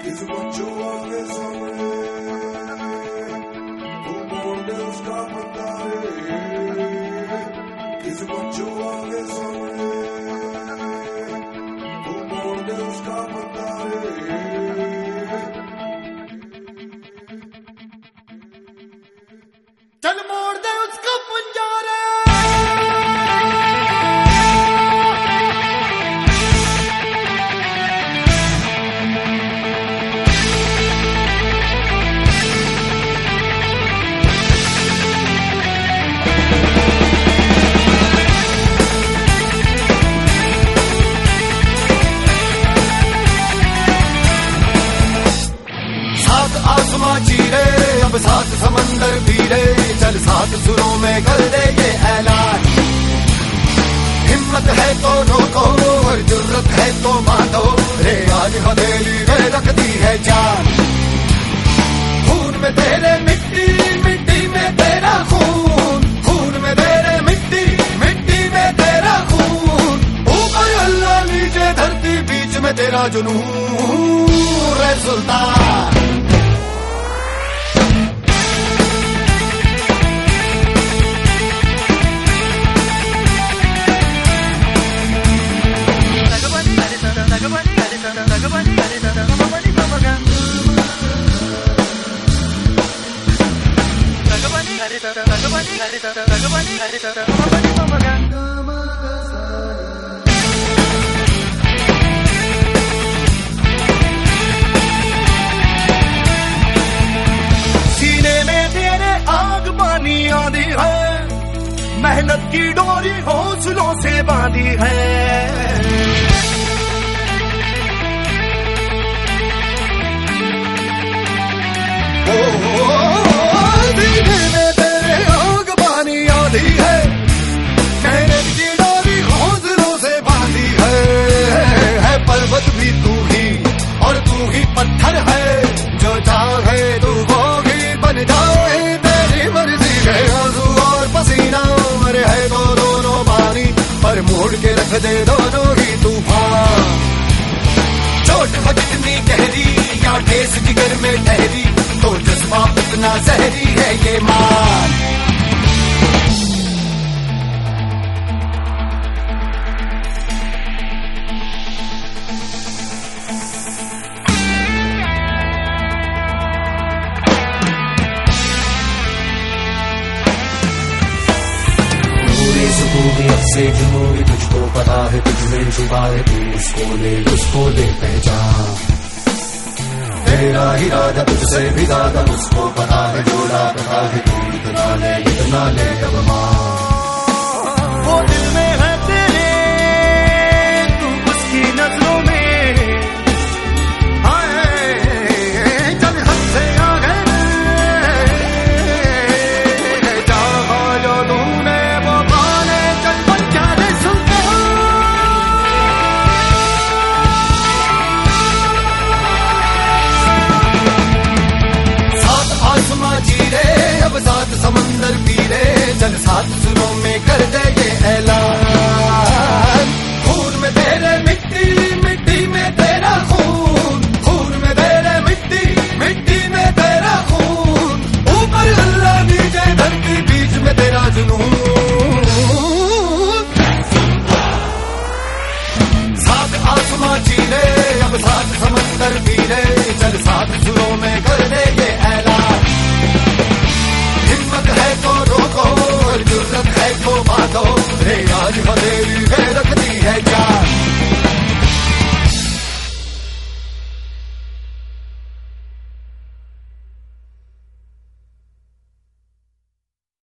चल मोड़ दे उसका पंजारा। सात आसमां चीरे अब सात समंदर पीरे, चल सात सुरों में कर दे ये ऐलान। हिम्मत है तो रोको और जुर्रत है तो बांधो, रे आज हथेली में रख दी है जान। खून में तेरे मिट्टी, मिट्टी में तेरा खून, खून में तेरे मिट्टी, मिट्टी में तेरा खून। ऊपर अल्लाह नीचे धरती बीच में तेरा जुनून, रे सुल्तान। सीने में तेरे आग पानी आंधी है, मेहनत की डोरी हौसलों से बांधी है। सीने में तेरे आग पानी आंधी है, मेहनत की डोरी हौसलों से बांधी है। पर्वत भी तू ही और तू ही पत्थर है, जो चाहे तू वो ही बन जाए। तेरी मर्जी है आंसू और पसीना, मरे है तो दोनों पानी पर मोड़ के रख दे दोनों ही तूफान। चोट हो जितनी गहरी या ठेस जिगर में ठहरी, तो जज्बा उतना जहरी है ये मान। से जुनून तुझको पता है, तुझ में छुपा है, तू उसको ले पहचान। तेरा इरादा तुझसे भी ज्यादा उसको पता है, जो लापता है तू इतना ले अब मान। वो दिल में है